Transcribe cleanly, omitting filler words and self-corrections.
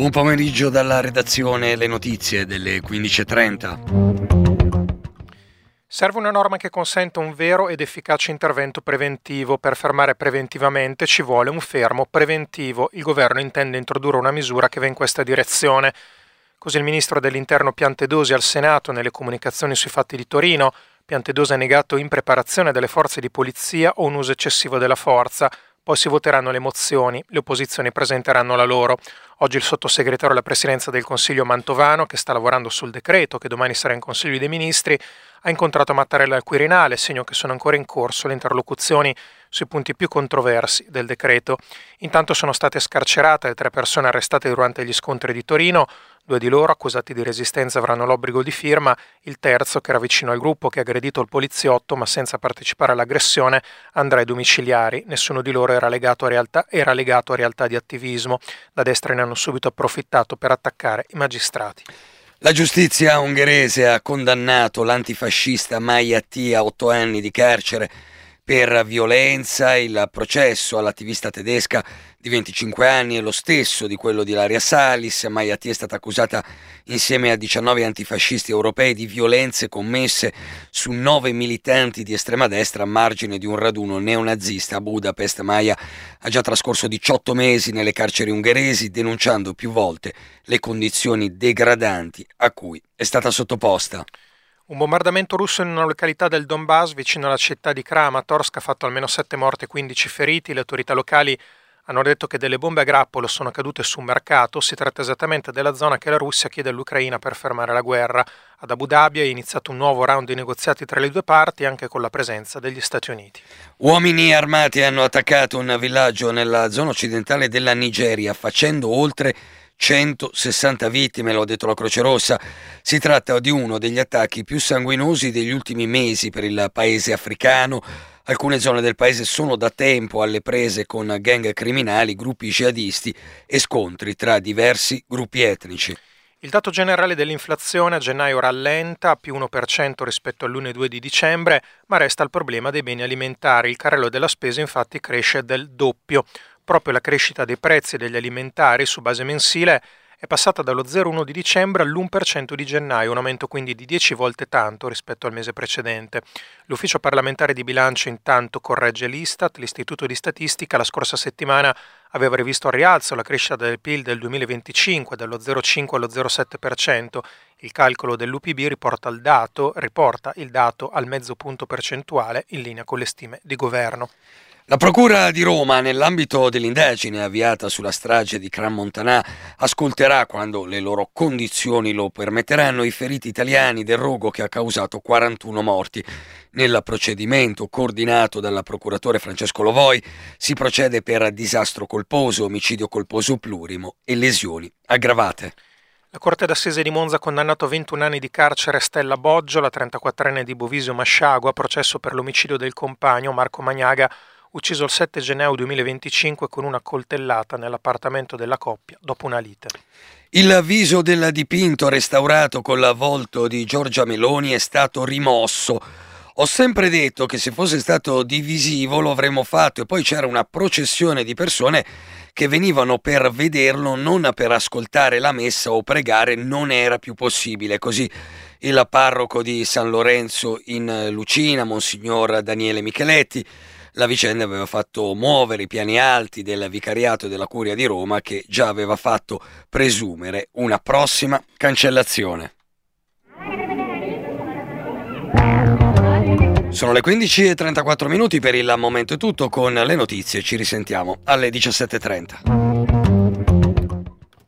Buon pomeriggio dalla redazione, le notizie delle 15:30. Serve una norma che consenta un vero ed efficace intervento preventivo. Per fermare preventivamente ci vuole un fermo preventivo. Il governo intende introdurre una misura che va in questa direzione. Così il ministro dell'Interno Piantedosi al Senato, nelle comunicazioni sui fatti di Torino, Piantedosi ha negato impreparazione delle forze di polizia o un uso eccessivo della forza. Poi si voteranno le mozioni, le opposizioni presenteranno la loro. Oggi il sottosegretario alla Presidenza del Consiglio Mantovano, che sta lavorando sul decreto, che domani sarà in Consiglio dei Ministri, ha incontrato Mattarella al Quirinale, segno che sono ancora in corso le interlocuzioni sui punti più controversi del decreto. Intanto sono state scarcerate le 3 persone arrestate durante gli scontri di Torino. 2 di loro, accusati di resistenza, avranno l'obbligo di firma. Il terzo, che era vicino al gruppo che ha aggredito il poliziotto ma senza partecipare all'aggressione, andrà ai domiciliari. Nessuno di loro era legato a realtà di attivismo. Da destra ne hanno subito approfittato per attaccare i magistrati. La giustizia ungherese ha condannato l'antifascista Mayati a 8 anni di carcere per violenza. Il processo all'attivista tedesca di 25 anni è lo stesso di quello di Ilaria Salis. Mayati è stata accusata insieme a 19 antifascisti europei di violenze commesse su 9 militanti di estrema destra a margine di un raduno neonazista a Budapest. Maya ha già trascorso 18 mesi nelle carceri ungheresi, denunciando più volte le condizioni degradanti a cui è stata sottoposta. Un bombardamento russo in una località del Donbass vicino alla città di Kramatorsk ha fatto almeno 7 morti e 15 feriti. Le autorità locali hanno detto che delle bombe a grappolo sono cadute su un mercato. Si tratta esattamente della zona che la Russia chiede all'Ucraina per fermare la guerra. Ad Abu Dhabi è iniziato un nuovo round di negoziati tra le due parti, anche con la presenza degli Stati Uniti. Uomini armati hanno attaccato un villaggio nella zona occidentale della Nigeria, facendo oltre 160 vittime, lo ha detto la Croce Rossa. Si tratta di uno degli attacchi più sanguinosi degli ultimi mesi per il paese africano. Alcune zone del paese sono da tempo alle prese con gang criminali, gruppi jihadisti e scontri tra diversi gruppi etnici. Il dato generale dell'inflazione a gennaio rallenta, più 1% rispetto all'1,2 di dicembre, ma resta il problema dei beni alimentari. Il carrello della spesa infatti cresce del doppio. Proprio la crescita dei prezzi degli alimentari su base mensile è passata dallo 0,1 di dicembre all'1% di gennaio, un aumento quindi di 10 volte tanto rispetto al mese precedente. L'Ufficio parlamentare di bilancio intanto corregge l'Istat. L'Istituto di Statistica la scorsa settimana aveva rivisto al rialzo la crescita del PIL del 2025 dallo 0,5 allo 0,7%. Il calcolo dell'UPB riporta il dato al mezzo punto percentuale in linea con le stime di governo. La Procura di Roma, nell'ambito dell'indagine avviata sulla strage di Crans-Montana, ascolterà, quando le loro condizioni lo permetteranno, i feriti italiani del rogo che ha causato 41 morti. Nel procedimento coordinato dal procuratore Francesco Lovoi si procede per disastro colposo, omicidio colposo plurimo e lesioni aggravate. La Corte d'Assise di Monza ha condannato a 21 anni di carcere Stella Boggio, la 34enne di Bovisio Masciagua, processo per l'omicidio del compagno Marco Magnaga, ucciso il 7 gennaio 2025 con una coltellata nell'appartamento della coppia dopo una lite. Il viso del dipinto restaurato col volto di Giorgia Meloni è stato rimosso. Ho sempre detto che se fosse stato divisivo lo avremmo fatto, e poi c'era una processione di persone che venivano per vederlo, non per ascoltare la messa o pregare. Non era più possibile. Così il parroco di San Lorenzo in Lucina, Monsignor Daniele Micheletti. La vicenda aveva fatto muovere i piani alti del vicariato e della curia di Roma, che già aveva fatto presumere una prossima cancellazione. Sono le 15:34 minuti, per il momento è tutto. Con le notizie ci risentiamo alle 17:30.